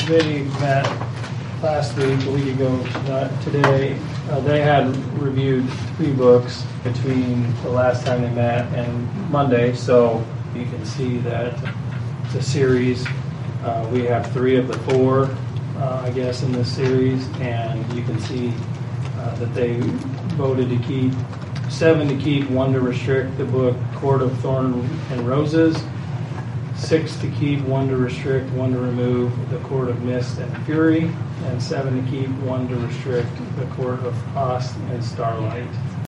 committee met last week, a week ago today. They had reviewed 3 books between the last time they met and Monday, so you can see that it's a series. We have 3 of the 4, I guess, in this series, and you can see that they voted to keep 7 to keep, 1 to restrict the book Court of Thorn and Roses, 6 to keep, 1 to restrict, 1 to remove the Court of Mist and Fury, and 7 to keep, 1 to restrict the Court of Frost and Starlight.